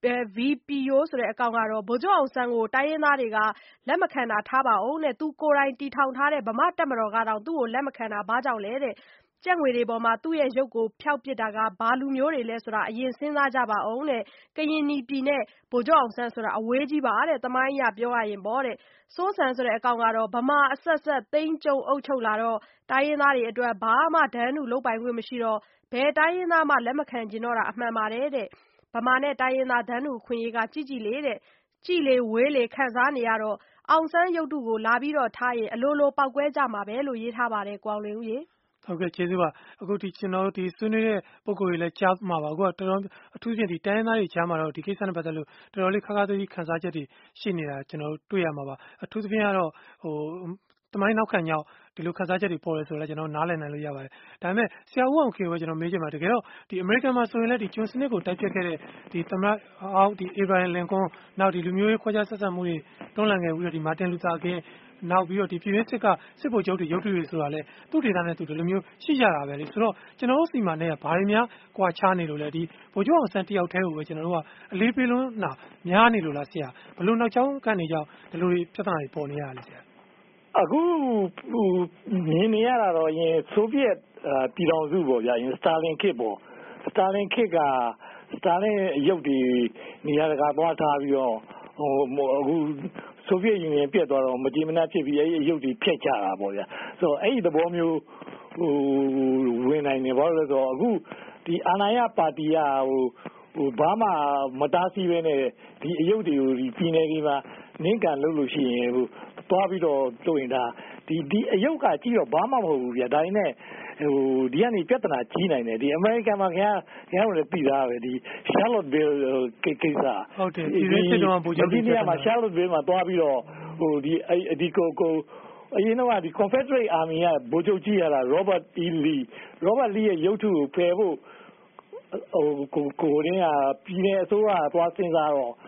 VPO ဆိုတဲ့အကောင်ကတော့ဗိုလ်ချုပ်အောင်ဆန်းကိုတိုင်းရင်းသားတွေကလက်မခံတာထားပါအောင်တဲ့သူကိုယ်တိုင်တီထောင်ထားတဲ့ဗမာတပ်မတော်ကတော့သူ့ကိုလက်မခံတာဘာကြောင့်လဲတဲ့ကြက်ငွေတွေပေါ်မှာသူ့ရဲ့ရုပ်ကိုဖျောက်ပစ်တာကဘာလူမျိုးတွေလဲဆိုတာအရင်စဉ်းစားကြပါအောင်တဲ့ကရင်နီပြည်နဲ့ဗိုလ်ချုပ်အောင်ဆန်းဆိုတာအဝေးကြီးပါတဲ့သမိုင်းအရပြောရရင်ပေါ့တဲ့စိုးစံဆိုတဲ့အကောင်ကတော့ဗမာအဆက်ဆက်သိန်းကျုံအုပ်ချုပ်လာတော့တိုင်းရင်းသားတွေအတွက်ဘာမှဒန်းနုလုပ်ပိုင်ခွင့်မရှိတော့ဘယ်တိုင်းရင်းသားမှလက်မခံကျင်တော့တာအမှန်ပါတယ်တဲ့ဗမာနဲ့တိုင်းရင်းသားဒန်းနုခွင့်ရေးကကြည်လေတဲ့ကြည်လေဝေးလေခန်းစားနေရတော့အောင်ဆန်းရုပ်တုကိုလာပြီးတော့ထားရင်အလိုလိုပောက်ကွဲကြမှာပဲလို့ရေးထားပါတယ်ကွာလင်ဦးရေဟုတ်ကဲ့ကျေးဇူးပါအခုကျွန်တော်တို့ဆွေးနွေးတဲ့ပုံကိုယ်တွေလည်းကြားမှာပါအခုကတော်တော်အထူးဖြင့်တိုင်းရင်းသားတွေကြားမှာတော့ဒီကိစ္စနဲ့ပတ်သက်လို့တော်တော်လေးခါခါသီးခန်းစားချက်တွေရှိနေတာကျွန်တော်တို့တွေ့ရမှာပါအထူးသဖြင့်ကတော့တမိုင်းနောက်ခံကြောင့်ဒီလိုခန်းစားချက်တွေပေါ်လဲဆိုတော့ကျွန်တော်နားလည်နိုင်လို့ရပါတယ်ဒါပေမဲ့ဆရာဦးအောင်ခေကိုကျွန်တော်မေးချင်ပါတကယ်တော့ဒီအမေရိကန်မှာဆိုရင်လည်းဒီဂျွန်စနစ်ကိုတိုက်ဖြတ်ခဲ့တဲ့ဒီသမ္မတအောက်ဒီအေဗရာလင်ကွန်နောက်ဒီလူမျိုးရေးခွဲခြားဆက်ဆံမှုတွေတွန်းလှန်ခဲ့ပြီးတော့ဒီမာတင်လူသာကင်းနောက်ပြီးတော့ဒီပြည်တွင်းစစ်ကစစ်ဗိုလ်ချုပ်တွေရုပ်ထုတွေဆိုတာလေသူ့ဒေသနဲ့သူဒီလိုမျိုးရှိကြတာပဲလေဆိုတော့ကျွန်တော်တို့စီမှာနဲ့ဘာတွေများကွာခြားနေလို့လဲဒီဗိုလ်ချုပ်အောင်ဆန်းတယောက်တည်းကိုပဲကျွန်တော်တို့ကအလေးပေးလို့နာများနေလို့လားဆရာဘလို့နောက်ကျောင်းကနေကြောင်းဒီလိုပြဿနာတွေပေါ်နေရလေဆရာအခုမြင်နေရတာတော့ရင်ဆိုဗီယက်ပြည်ထောင်စုပေါ့ဗျာရင်စတာလင်ခေတ်ပေါ့စတာလင်ခေတ်ကစတာလင်ရုပ်တွေနေရာတကာသွားထားပြီးတော့အခုဆိုဗီယက်ယူနီယံပြတ်သွားတော့မကြည်မနှက်ဖြစ်ပြီးအဲ့ဒီရုပ်တွေဖျက်ချတာပေါ့ဗျာဆိုတော့အဲ့ဒီသဘောမျိုးဝင်နိုင်နေဘာလို့လဲဆိုတော့အခုဒီအာဏာရပါတီကဘာမှမတားဆီးပဲနဲ့ဒီအယုတ်တွေကိုဒီပြည်နယ်တွေမှာနင်းကန်လုပ်လို့ရှိရင်သွားပြီးတော့လုပ်ရင်ဒါဒီအယုတ်ကကြည့်တော့ဘာမှမဟုတ်ဘူးဗျာဒါပေမဲ့ဒီကနေပြဿနာကြီးနိုင်တယ်ဒီအမေရိကန်မှာခင်ဗျားတို့လည်းပြီးသားပဲဒီ Charlottesville ကိစ္စဟုတ်တယ်ဒီစစ်တော်ဗိုလ်ချုပ်ကြီးမှာ Charlottesville မှာသွားပြီးတော့ဒီကိုအရင်တော့ဒီ Confederate Army ကဗိုလ်ချုပ်ကြီးရတာ Robert E. Lee ရဲ့ရုပ်ထုကိုဖယ်ဖို့ကိုရင်းကပြည်နယ်အစိုးရသွားစဉ်းစားတော့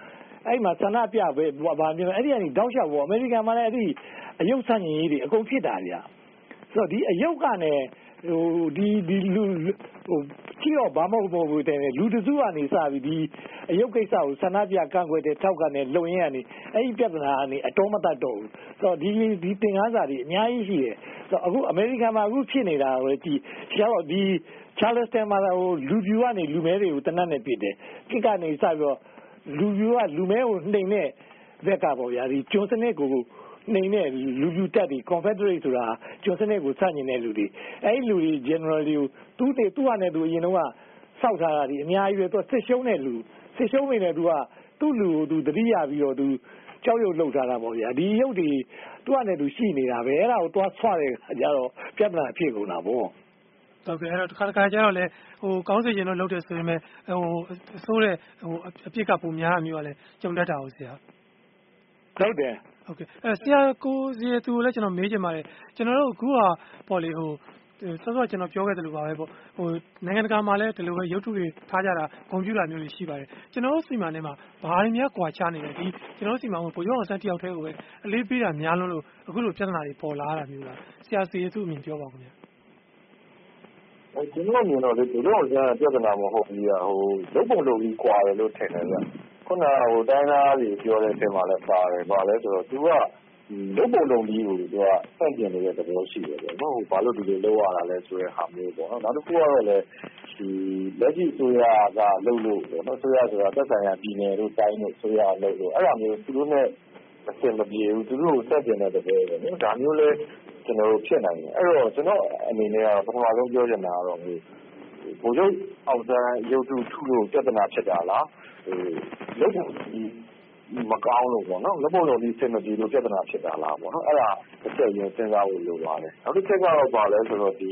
အဲ့မှာဆန္ဒပြပဲဗာမျိုးအဲ့ဒီကနေတောက်လျှောက်ပေါ့အမေရိကန်မှာလည်းအဲ့ဒီအယုတ်ဆန့်ကျင်ရေးတွေအကုန်ဖြစ်တာဗျဆိုတော့ဒီအယုတ်ကနဲ့ဒီလူကြည့်တော့ဘာမဟုတ်ဘူးတဲ့လူတစုကနေစပြီးဒီအယုတ်ကိစ္စကိုဆန္ဒပြကန့်ကွက်တဲ့ထောက်ကနေလုံရင်းကနေအဲ့ဒီပြဿနာကနေအတော်မတတ်တော့ဘူးဆိုတော့ဒီသင်္ခါးစာတွေအများကြီးရှိတယ်ဆိုတော့အခုအမေရိကန်မှာအခုဖြစ်နေတာပဲဒီဒီ Charleston မှာလူပြူကနေလူမဲတွေကိုတနတ်နဲ့ပစ်တယ်ကိကနေစပြီးတော့လူပြူကလူမဲကိုနှိမ်တဲ့ဘက်ကပေါ့ဗျာဒီကျွန်းစနစ်ကိုနှိမ်တဲ့လူပြူတက်ပြီး Confederate ဆိုတာကျွန်းစနစ်ကိုစညင်တဲ့လူတွေအဲ့ဒီလူတွေ generally ကိုသူ့ဟာနဲ့သူအရင်တော့စောက်ထားတာဒီအများကြီးပဲသူစစ်ရှုံးတဲ့လူစစ်ရှုံးနေတဲ့သူကသူ့လူကိုသူတတိယပြီးတော့သူကြောက်ရွံ့လှုပ်ထားတာပေါ့ဗျာဒီရုပ်တွေသူ့ဟာနဲ့သူရှိနေတာပဲအဲ့ဒါကိုသွားဆွတဲ့အခါကျတော့ပြဿနာဖြစ်ကုန်တာပေါ့ဟုတ်ကဲ့အဲ့တော့တစ်ခါကျတော့လေကောင်းစေရင်တော့လုပ်တယ်ဆိုရင်ပဲအစိုးတဲ့အပြစ်ကပုံများမျိုးကလည်းကြုံတတ်တာဟုတ်ဆရာဟုတ်တယ်ဟုတ်ကဲ့ဆရာကိုစီသူလည်းကျွန်တော်မေးချင်ပါတယ်ကျွန်တော်တို့အခုကပေါ့လေစောစောကျွန်တော်ပြောခဲ့တယ်လို့ပါပဲပေါ့နိုင်ငံတကာမှာလည်းဒီလိုပဲရုပ်ထုတွေထားကြတာကွန်ပျူတာမျိုးတွေရှိပါတယ်ကျွန်တော်တို့စီမံထဲမှာဘာတွေများကွာခြားနေလဲဒီကျွန်တော်တို့စီမံကိုဘိုးကျော်အောင်ဆန်းတယောက်တည်းကိုပဲအလေးပေးတာများလို့အခုလိုပြဿနာတွေပေါ်လာတာမျိုးလားဆရာစီသူအမြင်ပြောပါဦးခင်ဗျာကျွန်တော်မြင်တော့လေဘိုးကျော်အောင်ဆန်းပြဿနာမဟုတ်ဘူးလုပ်ပုံလုပ်ပြီးကွာတယ်လို့ထင်တယ်ဗျခုနတိုင်းသားတွေပြောတဲ့အချိန်မှာလည်းပါတယ်ဘာလဲဆိုတော့သူကလုပ်ပုံလုပ်ပြီးကိုသူကဆန့်ကျင်နေတဲ့သဘောရှိတယ်ပေါ့နော်ဘာလို့ဒီလိုလုပ်ရတာလဲဆိုတဲ့ဟာမျိုးပေါ့နော်နောက်တစ်ခုကတော့လည်းဒီလက်ရှိဆိုရကလုပ်လို့ပေါ့နော်ဆိုရဆိုတာသက်ဆိုင်ရာပြည်နယ်တို့တိုင်းတို့ဆိုရလုပ်လို့အဲ့ဒါမျိုးသူတို့နဲ့မစင်မပြေဘူးသူတို့ကိုဆန့်ကျင်တဲ့သဘောပဲနော်ဒါမျိုးလဲကျွန်တော်တို့ဖြစ်နိုင်တယ်အဲ့တော့ကျွန်တော်အနေနဲ့ကတော့ပထမဆုံးပြောချင်တာကတော့ဗိုလ်ချုပ်အောင်ဆန်းရုပ်ထုထုလို့ပြဿနာဖြစ်တာလားလုပ်ပုံမကောင်းလို့ပေါ့နော်လက်ပုံလုံးဒီစင်မပြေလို့ပြဿနာဖြစ်တာလားပေါ့နော်အဲ့ဒါတစ်ချက်ရင်စဉ်းစားဖို့လိုပါတယ်နောက်တစ်ချက်ကတော့ပါလဲဆိုတော့ဒီ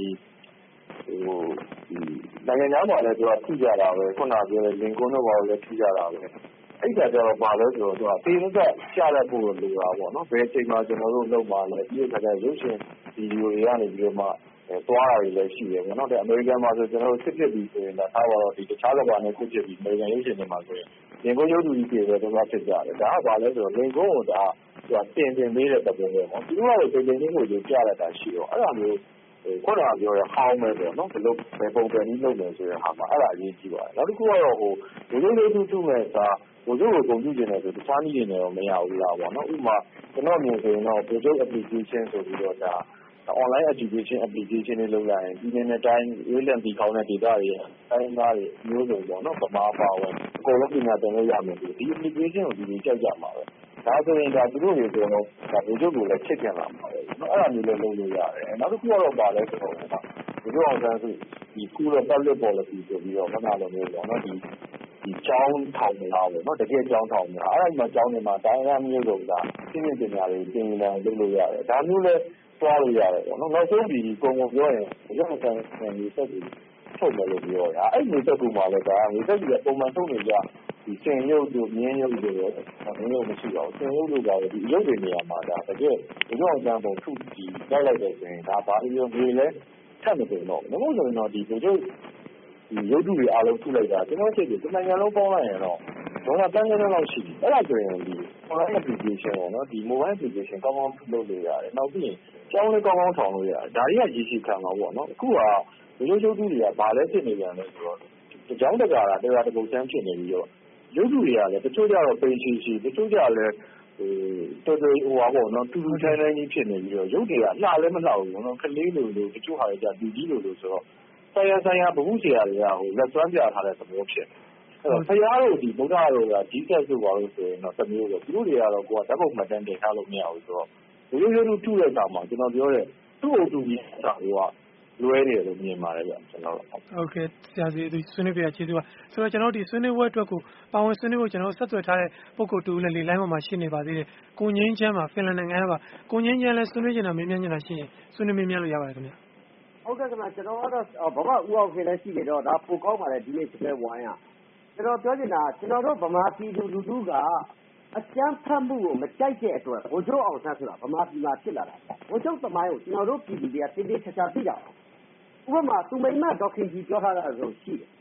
နိုင်ငံသားမှာလည်းသူကထူကြတာပဲခုနပြောတဲ့လင်ကွန်းတို့ဘာလို့လဲထူကြတာပဲအဲ့ဒါကြတော့ပါလဲဆိုတော့သူကတေးမသက်ရှာရဖို့လိုတာပေါ့နော်ဘယ်အချိန်မှာကျွန်တော်တို့လုပ်ပါလဲဒီအခါကျရုပ်ရှင်ဗီဒီယိုတွေကနေပြီးတော့မှသွားတာတွေလည်းရှိတယ်ပေါ့နော်တဲ့အမေရိကန်မှာဆိုကျွန်တော်တို့စစ်ဖြစ်ပြီးဆိုရင်ဒါထားပါတော့ဒီတခြားကဘာနဲ့ခုဖြစ်ပြီးအမေရိကန်ရုပ်ရှင်တွေမှာဆိုရင်လင်ကွန်းရုပ်သူကြီးတွေပဲတော့ဖြစ်ကြတယ်ဒါကဘာလဲဆိုတော့လင်ကွန်းကိုဒါသူကတင်ပေးတဲ့သဘောပဲပေါ့သူတို့ကတော့တင်ကိုကြားရတာရှိတော့အဲ့ဒါမျိုးခုနကပြောရဟောင်းပဲပေါ့နော်ဘယ်လိုပဲပုံစံကြီးလုပ်မယ်ဆိုတဲ့ဟာမှာအဲ့ဒါအရေးကြီးပါတယ်နောက်တစ်ခုကတော့ဘိုးချုပ်လေးထုမဲ့စာဘိုးချုပ်ကိုပုံပြနေတယ်ဆိုတခြားနည်းတွေနဲ့တော့မရဘူးလားပေါ့နော်ဥပမာကျွန်တော်မြင်ဆိုရင်တော့ဘိုးချုပ် application ဆိုပြီးတော့ဒါ online education application တွေလုပ်လိုက်ရင်ဒီနေ့တိုင်းရေးလံပြီးကောင်းတဲ့ data တွေတိုင်းသားတွေမျိုးစုံပေါ့နော်ဗမာပါဝင်အကုန်လုံးပညာသင်လို့ရမယ်ဒီ application ကိုဒီကြောက်ကြမှာပဲဒါဆိုရင်ဒါသူတို့တွေဆိုတော့ဒါဘိုးချုပ်ကိုလည်းချစ်ကြလာမှာပဲနော်အဲ့ဒါမျိုးလည်းလုပ်လို့ရတယ်နောက်တစ်ခုကတော့ပါလဲဆိုတော့ဘိုးချုပ်အောင်ဆန်းစုဒီခုတော့ public policy ဆိုပြီးတော့ခဏလိုမျိုးပေါ့နော်ဒီကျောင်းထောင်လာပေါ့နော်တကယ်ကျောင်းထောင်လာအဲ့ဒီမှာကျောင်းတွေမှာတိုင်းရင်းမျိုးစုံကသိမြင်ပညာတွေသင်ယူနိုင်လုပ်လို့ရတယ်ဒါမျိုးလည်းသွားလို့ရတယ်ပေါ့နော်နောက်ဆုံးဒီပုံပုံပြောရင်ရုပ်ဆန်ဆန်မျိုးဆက်ပြီးထုတ်မယ်လို့ပြောရအဲ့ဒီစက်ကမှလည်းဒါမျိုးဆက်ပြီးပုံမှန်ထုတ်နေကြဒီစင်ရုပ်တို့မြင်းရုပ်တို့ရောမင်းရုပ်မရှိပါဘူးစင်ရုပ်တို့ကလည်းဒီရုပ်တွေနေရာမှာဒါတကယ်ဒီလိုအောင်စံပုံထုပြီးလိုက်လိုက်တဲ့ဆိုရင်ဒါဘာလို့မျိုးလဲထပ်မတင်တော့ဘူးလို့ဆိုရင်တော့ဒီရုပ်ရုပ်တုတွေအားလုံးထုလိုက်တာကျွန်တော်ချက်ဒီနိုင်ငံလုံးပေါင်းလိုက်ရင်တော့ဒေါ်လာတန်းလောက်ရှိပြီအဲ့ဒါဆိုရင်ဒီ online application ပေါ့နော်ဒီ mobile application ကောင်းကောင်းလုပ်လို့ရတယ်နောက်ပြီးရင်ကျောင်းလေးကောင်းကောင်းထောင်လို့ရတယ်ဒါတွေကရည်ရှိခံမှာပေါ့နော်အခုကရုပ်တုတွေကဘာလဲဖြစ်နေကြလဲဆိုတော့ကျောင်းတကာတာတရားတပုတ်ဆန်းဖြစ်နေပြီးတော့ရုပ်တုတွေကလည်းတချို့ကြတော့ပိန်ရှိတချို့ကြလည်းတော်တော်ဟိုပါပေါ့နော်တူတူထိုင်းထိုင်းကြီးဖြစ်နေပြီးတော့ရုပ်တွေကလှလည်းမလှဘူးပေါ့နော်ကလေးလိုတချို့ဟာတွေကြလူကြီးလိုဆိုတော့ဆိုင်ရာဘုဟုဆရာတွေကလက်စွမ်းပြထားတဲ့သဘောဖြစ်အဲ့တော့ဆရာတို့ဒီဗုဒ္ဓတို့ကဒီတက်ဆိုပါလို့ဆိုရင်တော့တစ်မျိုးပဲသူတို့တွေကတော့ကိုယ်ကဓာတ်ပုံမှတ်တမ်းတင်ထားလို့မရဘူးဆိုတော့ရိုးရိုးထုတဲ့အခါမှာကျွန်တော်ပြောတဲ့သူ့အတူကြီးစာတွေကလွဲနေတယ်လို့မြင်ပါတယ်ဗျကျွန်တော်ဟုတ်ကဲ့ဆရာကြီးဒီဆွေးနွေးပြကျေးဇူးပါဆိုတော့ကျွန်တော်ဒီဆွေးနွေးပွဲအတွက်ကိုပါဝင်ဆွေးနွေးဖို့ကျွန်တော်ဆက်သွယ်ထားတဲ့ပုဂ္ဂိုလ်တူလည်းလေလိုင်းပေါ်မှာရှိနေပါသေးတယ်ကိုငင်းချမ်းပါဖင်လန်နိုင်ငံကပါကိုငင်းချမ်းလည်းဆွေးနွေးနေတာမေးမြန်းနေတာရှိရင်ဆွေးနွေးမေးမြန်းလို့ရပါတယ်ခင်ဗျဟုတ်ကဲ့ခင်ဗျကျွန်တော်ကတော့ဗမာဦးအောင်ခင်လည်းရှိနေတော့ဒါပိုကောင်းပါတယ်ဒီနေ့စပယ်ဝိုင်းอ่ะကျွန်တော်ပြောချင်တာကျွန်တော်တို့ဗမာပြည်သူလူထုကအကျန်းဖတ်မှုကိုမကြိုက်တဲ့အတွက်ဘိုလ်ချုပ်အောင်ဆန်းဆိုတာဗမာပြည်မှာဖြစ်လာတာဘိုလ်ချုပ်သမိုင်းကိုကျွန်တော်တို့ပြည်သူတွေကတင်းတင်းချာချာသိကြအောင်ဥပမာသူမိမဒေါခင်ကြီးပြောထားတာဆိုရှိတယ်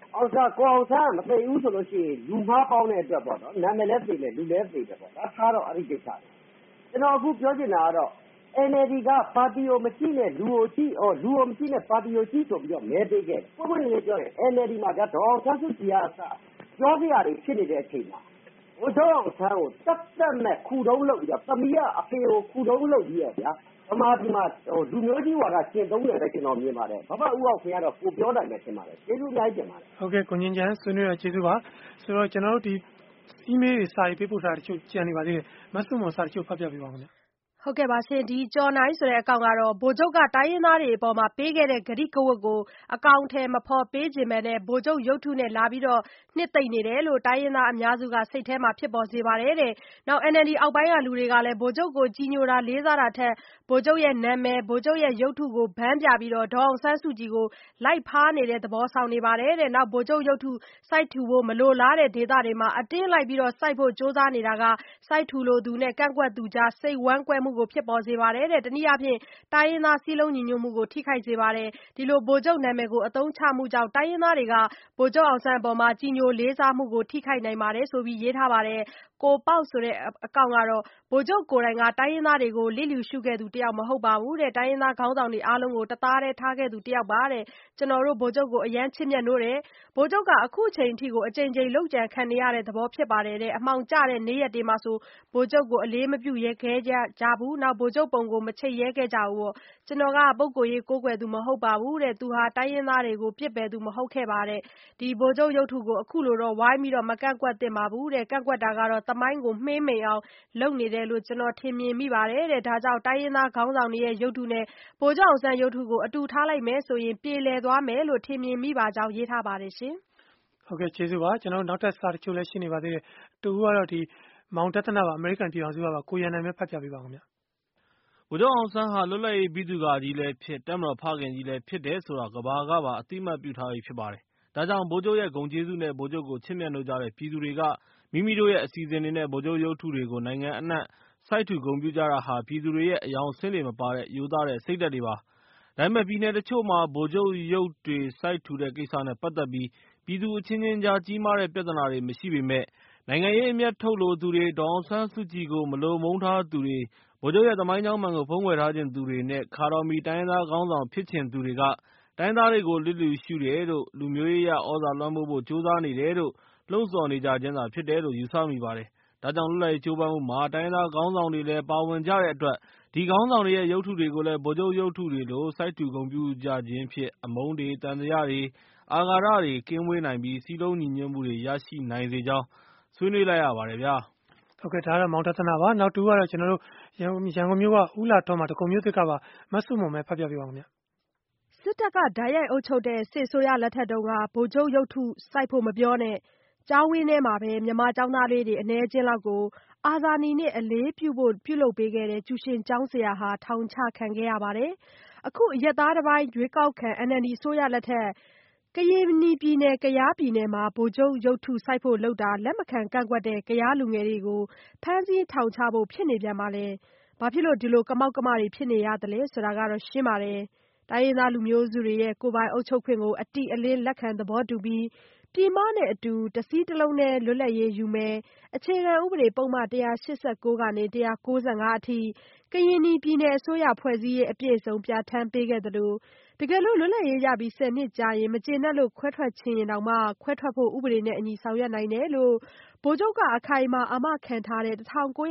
အောင်ဆန်းမသိဘူးဆိုလို့ရှိရင်လူမှားပေါင်းတဲ့အတွက်ပေါ့နော်နာမည်လည်းသိတယ်လူလည်းသိတယ်ပေါ့ဒါထားတော့အဲ့ဒီကိစ္စကျွန်တော်အခုပြောချင်တာကတော့ NLD ကပါတီကိုမကြည့်နဲ့လူကိုကြည့်လူကိုမကြည့်နဲ့ပါတီကိုကြည့်ဆိုပြီးတော့မဲပေးခဲ့ပုံမှန်လေးပြောရင် NLD မှာကဒေါ်ဆန်းစုကြည်ကအစပြောစရာတွေဖြစ်နေတဲ့အချိန်မှာဘုရားအောင်ဆန်းကိုတက်မဲ့ခုတုံးလုပ်ပြီးတော့သမီးကအဖေကိုခုတုံးလုပ်ပြီးတော့ဗျာဗမာပြည်မှာလူမျိုးကြီးဝါဒကျင့်သုံးတယ်လည်းကျွန်တော်မြင်ပါတယ်ဘာမှဥအောင်ခင်ကတော့ကိုပြောနိုင်တယ်ထင်ပါတယ်ကျေးဇူးအများကြီးတင်ပါတယ်ဟုတ်ကဲ့ကိုငင်းချမ်းဆွေးနွေးရကျေးဇူးပါဆိုတော့ကျွန်တော်တို့ဒီ email တွေစာရေးပေးပို့ထားတဲ့တချို့ကြံနေပါသေးတယ်မဆုမွန်စာတချို့ဖတ်ပြပေးပါဦးခင်ဗျဟုတ်ကဲ့ပါရှင်ဒီကြော်နိုင်ဆိုတဲ့အကောင့်ကတော့ဗိုလ်ချုပ်ကတိုင်းရင်းသားတွေအပေါ်မှာပေးခဲ့တဲ့ဂရိကဝတ်ကိုအကောင့်ထဲမဖော်ပေးခြင်းပဲနဲ့ဗိုလ်ချုပ်ရုပ်ထုနဲ့လာပြီးတော့နှစ်သိမ့်နေတယ်လို့တိုင်းရင်းသားအများစုကစိတ်ထဲမှာဖြစ်ပေါ်စေပါတယ်တဲ့နောက် NLD အောက်ပိုင်းကလူတွေကလည်းဗိုလ်ချုပ်ကိုကြီးညိုတာလေးစားတာထက်ဗိုလ်ချုပ်ရဲ့နာမည်ဗိုလ်ချုပ်ရဲ့ရုပ်ထုကိုဘန်းပြပြီးတော့ဒေါအောင်ဆန်းစုကြည်ကိုလိုက်ဖားနေတဲ့သဘောဆောင်နေပါတယ်တဲ့နောက်ဗိုလ်ချုပ်ရုပ်ထုစိုက်ထူဖို့မလိုလားတဲ့ဒေသတွေမှာအတင်းလိုက်ပြီးတော့စိုက်ဖို့စ조사နေတာကစိုက်ထူလို့သူနဲ့ကန့်ကွက်သူကြားစိတ်ဝမ်းကွဲမှုကိုဖြစ်ပေါ်စေပါတယ်တဲ့တနည်းအားဖြင့်တိုင်းရင်းသားစည်းလုံးညီညွတ်မှုကိုထိခိုက်စေပါတယ်ဒီလိုဗိုလ်ချုပ်နာမည်ကိုအသုံးချမှုကြောင့်တိုင်းရင်းသားတွေကဗိုလ်ချုပ်အောင်ဆန်းအပေါ်မှာကြီးညိုလေးစားမှုကိုထိခိုက်နိုင်ပါတယ်ဆိုပြီးရေးထားပါတယ်ကိုပေါက်ဆိုတဲ့အကောင့်ကတော့ဗိုလ်ချုပ်ကိုယ်တိုင်ကတိုင်းရင်းသားတွေကိုလိလူရှုခဲ့သူတယောက်မဟုတ်ပါဘူးတဲ့တိုင်းရင်းသားခေါင်းဆောင်တွေအားလုံးကိုတသားတည်းထားခဲ့သူတယောက်ပါတဲ့ကျွန်တော်တို့ဗိုလ်ချုပ်ကိုအရန်ချစ်မြတ်လို့တဲ့ဗိုလ်ချုပ်ကအခုချိန်အထိကိုအကြိမ်ကြိမ်လောက်ကြံခံနေရတဲ့သဘောဖြစ်ပါတယ်တဲ့အမှောင်ကျတဲ့နေ့ရက်တွေမှာဆိုဗိုလ်ချုပ်ကိုအလေးမပြုရဲခဲကြဘူးနောက်ဗိုလ်ချုပ်ပုံကိုမချိတ်ရဲခဲ့ကြဘူးပေါ့ကျွန်တော်ကပုဂ္ဂိုလ်ရေးကိုးကွယ်သူမဟုတ်ပါဘူးတဲ့သူဟာတိုင်းရင်းသားတွေကိုပြစ်ပယ်သူမဟုတ်ခဲ့ပါတဲ့ဒီဗိုလ်ချုပ်ရုပ်ထုကိုအခုလိုတော့ဝိုင်းပြီးတော့မကန့်ကွက်သင့်ပါဘူးတဲ့ကန့်ကွက်တာကတော့သမိုင်းကိုမှေးမိန်အောင်လုပ်နေတယ်လို့ကျွန်တော်ထင်မြင်မိပါတယ်တဲ့ဒါကြောင့်တိုင်းရင်းသားခေါင်းဆောင်တွေရဲ့ရုပ်ထုနဲ့ဗိုလ်ချုပ်အောင်ဆန်းရုပ်ထုကိုအတူထားလိုက်မယ်ဆိုရင်ပြေလည်သွားမယ်လို့ထင်မြင်မိပါကြောင်းရေးထားပါတယ်ရှင်ဟုတ်ကဲ့ကျေးဇူးပါကျွန်တော်နောက်ထပ်စာတချို့လည်းရှိနေပါသေးတယ်တူကတော့ဒီမောင်တသနာပါအမေရိကန်ပြည်ထောင်စုကပါကိုရန်နိုင်ပဲဖတ်ပြပေးပါဦးခင်ဗျဗိုလ်ချုပ်အောင်ဆန်းဟာလွတ်လပ်ရေးပြည်သူ့ကာကြီးလည်းဖြစ်တပ်မတော်ဖခင်ကြီးလည်းဖြစ်တယ်ဆိုတာကဘာကပါအတိအမှတ်ပြုထားပြီးဖြစ်ပါတယ်ဒါကြောင့်ဗိုလ်ချုပ်ရဲ့ဂုဏ်ကျေးဇူးနဲ့ဗိုလ်ချုပ်ကိုချစ်မြတ်နိုးကြတဲ့ပြည်သူတွေကမိမိတို့ရဲ့အစီအစဉ်တွေနဲ့ဗိုလ်ချုပ်ရုပ်ထုတွေကိုနိုင်ငံအနှံ့စိုက်ထူဂုဏ်ပြုကြတာဟာပြည်သူတွေရဲ့အယောင်ဆင်းတွေမပါတဲ့ရိုးသားတဲ့စိတ်ဓာတ်တွေပါဒါပေမဲ့ပြည်နယ်တချို့မှာဗိုလ်ချုပ်ရုပ်တွေစိုက်ထူတဲ့ကိစ္စနဲ့ပတ်သက်ပြီးပြည်သူအချင်းချင်းကြားကြီးမားတဲ့ပြဿနာတွေမရှိပေမဲ့နိုင်ငံရေးအမျက်ထုတ်လိုသူတွေဒေါအောင်ဆန်းစုကြည်ကိုမလိုမုန်းထားသူတွေဗိုလ်ချုပ်ရဲ့သမိုင်းကြောင်းမှန်ကိုဖုံးကွယ်ထားခြင်းသူတွေနဲ့ခါတော်မီတိုင်းရင်းသားခေါင်းဆောင်ဖြစ်ချင်သူတွေကတိုင်းသားတွေကိုလစ်လျူရှုတယ်လို့လူမျိုးရေးရဩဇာလွှမ်းမိုးဖို့ကြိုးစားနေတယ်လို့လှုံ့ဆော်နေကြခြင်းသာဖြစ်တယ်လို့ယူဆမိပါတယ်။ဒါကြောင့်လွတ်လပ်ရေးကြိုးပမ်းမှုမှာတိုင်းရင်းသားခေါင်းဆောင်တွေလည်းပါဝင်ကြတဲ့အတွက်ဒီခေါင်းဆောင်တွေရဲ့ရုပ်ထုတွေကိုလည်းဗိုလ်ချုပ်ရုပ်ထုတွေလိုစိုက်ထူဂုဏ်ပြုကြခြင်းဖြင့်အမုန်းတွေတန်တရားတွေအာဃာတတွေကင်းဝေးနိုင်ပြီးစည်းလုံးညီညွတ်မှုတွေရရှိနိုင်စေကြောင်းဆွေးနွေးလိုက်ရပါတယ်ဗျာ။ဟုတ်ကဲ့ဒါကတော့မောင်တသနာပါနောက်တူကတော့ကျွန်တော်တို့ရန်ကုန်မြို့ကဦးလာတော်မှာတကုံမျိုးသစ်ကပါမဆုမုံပဲဖတ်ပြပေးပါဦးခင်ဗျစစ်တပ်ကဓာတ်ရိုက်အုပ်ချုပ်တဲ့စစ်ဆိုရလက်ထက်တုန်းကဗိုလ်ချုပ်ရုပ်ထုစိုက်ဖို့မပြောနဲ့ကျောင်းဝင်းထဲမှာပဲမြန်မာကျောင်းသားလေးတွေအ ਨੇ ချင်းလောက်ကိုအာဇာနည်နဲ့အလေးပြုဖို့ပြုလုပ်ပေးခဲ့တဲ့ကျူရှင်ကျောင်းဆရာဟာထောင်ချခံခဲ့ရပါတယ်အခုအရက်သားတစ်ပိုင်းရွေးကောက်ခံ NLD ဆိုရလက်ထက်ကရင်ပြည်နယ်ကယားပြည်နယ်မှာဗိုလ်ချုပ်ရုပ်ထုစိုက်ဖို့လုပ်တာလက်မခံကန့်ကွက်တဲ့ကယားလူငယ်တွေကိုဖမ်းဆီးထောင်ချဖို့ဖြစ်နေပြန်ပါလေဘာဖြစ်လို့ဒီလိုကမောက်ကမတွေဖြစ်နေရတယ်ဆိုတာကတော့ရှင်းပါတယ်တိုင်းရင်းသားလူမျိုးစုတွေရဲ့ကိုယ်ပိုင်အုပ်ချုပ်ခွင့်ကိုအတိအလင်းလက်ခံသဘောတူပြီးပြည်မနဲ့အတူတစည်းတလုံးနဲ့လွတ်လပ်ရေးယူမယ်အခြေခံဥပဒေပုံမှန်189ကနေ195အထိကရင်ပြည်နယ်အစိုးရဖွဲ့စည်းရေးအပြည့်အစုံပြဋ္ဌာန်းပေးခဲ့သလိုတကယ်လို့လွတ်လပ်ရေးရပြီး10နှစ်ကြာရင်မကျေနပ်လို့ခွဲထွက်ချင်ရင်တောင်မှခွဲထွက်ဖို့ဥပဒေနဲ့အညီဆောင်ရွက်နိုင်တယ်လို့ဗိုလ်ချုပ်ကအခိုင်အမာအာမခံထားတဲ့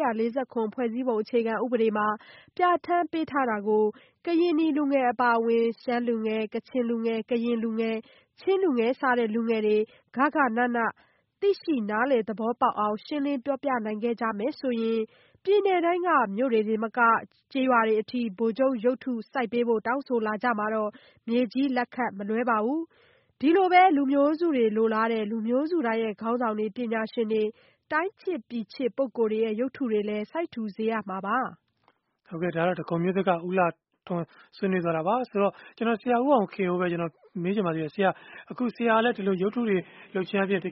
1949ဖွဲ့စည်းပုံအခြေခံဥပဒေမှာပြဋ္ဌာန်းပေးထားတာကိုကရင်လူငယ်အပါအဝင်ရှမ်းလူငယ်ကချင်လူငယ်ကရင်လူငယ်ချင်းလူငယ်စတဲ့လူငယ်တွေဂဂနနသိရှိနားလည်သဘောပေါက်အောင်ရှင်းလင်းပြောပြနိုင်ခဲ့ကြမယ်ဆိုရင်ပြည်နယ်တိုင်းကမြို့တွေမကကျေးရွာတွေအထိဗိုလ်ချုပ်ရုပ်ထုစိုက်ပေးဖို့တောင်းဆိုလာကြမှာတော့မြေကြီးလက်ခတ်မလွဲပါဘူးဒီလိုပဲလူမျိုးစုတွေလိုလားတဲ့လူမျိုးစုတိုင်းရဲ့ခေါင်းဆောင်တွေပညာရှင်တွေတိုင်းချစ်ပြည်ချစ်ပုဂ္ဂိုလ်တွေရဲ့ရုပ်ထုတွေလည်းစိုက်ထူစေရမှာပါဟုတ်ကဲ့ဒါတော့တကုံမျိုးသက်ကဦးလာထွန်းဆွေးနွေးသွားတာပါဆိုတော့ကျွန်တော်ဆရာဦးအောင်ခင်ကိုပဲကျွန်တော်မေးချင်ပါသေးတယ်ဆရာအခုဆရာလည်းဒီလိုရုပ်ထုတွေလှုပ်ရှားပြဆ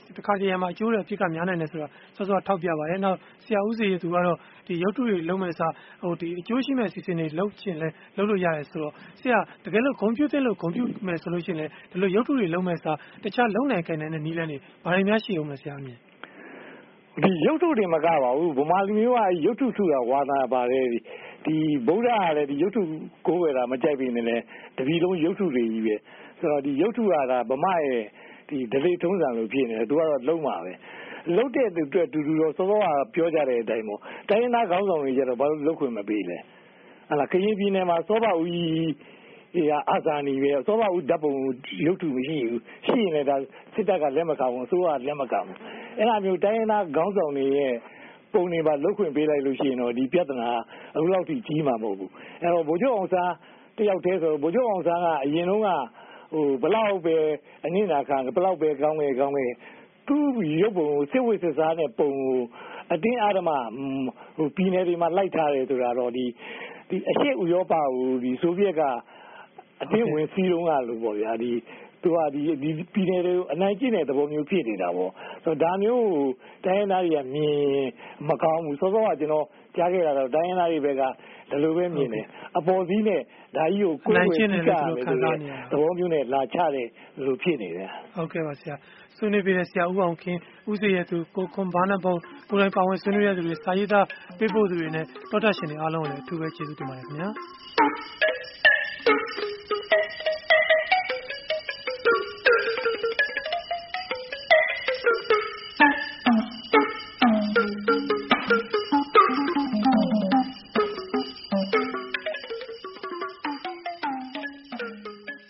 တခါတရံမှာအကျိုးတွေအဖြစ်ကများနိုင်တယ်ဆိုတာစောစောထောက်ပြပါတယ်နောက်ဆရာဦးစေရသူကတော့ဒီရုပ်တုတွေလုံးမဲ့စားဒီအကျိုးရှိမဲ့စီစဉ်တွေလုံးချင်လဲလုံးလို့ရတယ်ဆိုတော့ဆရာတကယ်လို့ဂုံပြူးသိလို့ဂုံပြူးမယ်ဆိုလို့ရှိရင်လည်းဒီလိုရုပ်တုတွေလုံးမဲ့စားတခြားလုံးနိုင်ခိုင်နိုင်တဲ့နည်းလမ်းတွေဘာတွေများရှိအောင်လဲဆရာအမြင်ဒီရုပ်တုတွေမကပါဘူးဗမာလူမျိုးကရုပ်တုထုတာဝါသာပါတယ်ဒီဗုဒ္ဓကလည်းဒီရုပ်တုကိုးဝယ်တာမကြိုက်ပြီနဲ့လေတပီလုံးရုပ်တုတွေကြီးပဲဆိုတော့ဒီရုပ်တုကဗမာရဲ့ဒီဒလိထုံးစံလို့ဖြစ်နေတယ်သူကတော့လုံးပါပဲလုတ်တဲ့အတွက်တူတူတော့စောစောကပြောကြတဲ့အတိုင်းပေါ့တိုင်းရင်းသားခေါင်းဆောင်တွေကျတော့ဘာလို့လုတ်ခွင့်မပေးလဲဟာလားကရင်ပြည်နယ်မှာစောဘဦးကြီးအာဇာနည်ပဲစောဘဦးဓာတ်ပုံရုပ်တုမရှိဘူးရှိရင်လည်းဒါစစ်တပ်ကလက်မခံဘူးအစိုးရလက်မခံဘူးအဲ့လိုမျိုးတိုင်းရင်းသားခေါင်းဆောင်တွေရဲ့ပုံတွေပါလုတ်ခွင့်ပေးလိုက်လို့ရှိရင်တော့ဒီပြဿနာအခုလောက်ထိကြီးမှာမဟုတ်ဘူးအဲ့တော့ဗိုလ်ချုပ်အောင်ဆန်းတယောက်တည်းဆိုဗိုလ်ချုပ်အောင်ဆန်းကအရင်တုန်းကဘလောက်ပဲအနစ်နာခံဘလောက်ပဲကောင်းခဲ့သူ့ရုပ်ပုံကိုစစ်ဝိစစ်စားနဲ့ပုံကိုအတင်းအဓမ္မပြည်နယ်တွေမှာလိုက်ထားတယ်ဆိုတာတော့ဒီအရှေ့ဥရောပကိုဒီဆိုဗီယက်ကအတင်းဝင်စီးလုံးကလို့ပေါ့ဗျာသူကဒီပြည်နယ်တွေကိုအနိုင်ကျင့်တဲ့သဘောမျိုးဖြစ်နေတာပေါ့ဆိုတော့ဒါမျိုးတိုင်းရင်းသားတွေကမြင်မကောင်းဘူးစောစောကကျွန်တော်ကြားခဲ့တာတော့တိုင်းရင်းသားတွေဘက်ကဒီလိုပဲမြင်တယ်အပေါ်စီးနဲ့ဒါကြီးကိုကိုယ်ကိုယ်ကြည့်ကြတယ်သဘောမျိုးနဲ့လာချတဲ့လိုဖြစ်နေတယ်ဟုတ်ကဲ့ပါဆရာဆွေးနွေးပေးတဲ့ဆရာဦးအောင်ခင်ဦးစေရသူကိုခွန်ဘာနာဘုံကိုယ်တိုင်ပါဝင်ဆွေးနွေးရသူတွေစာရေးသားပေးပို့သူတွေနဲ့တောထရှင်တွေအားလုံးကိုလည်းအထူးပဲကျေးဇူးတင်ပါတယ်ခင်ဗျာ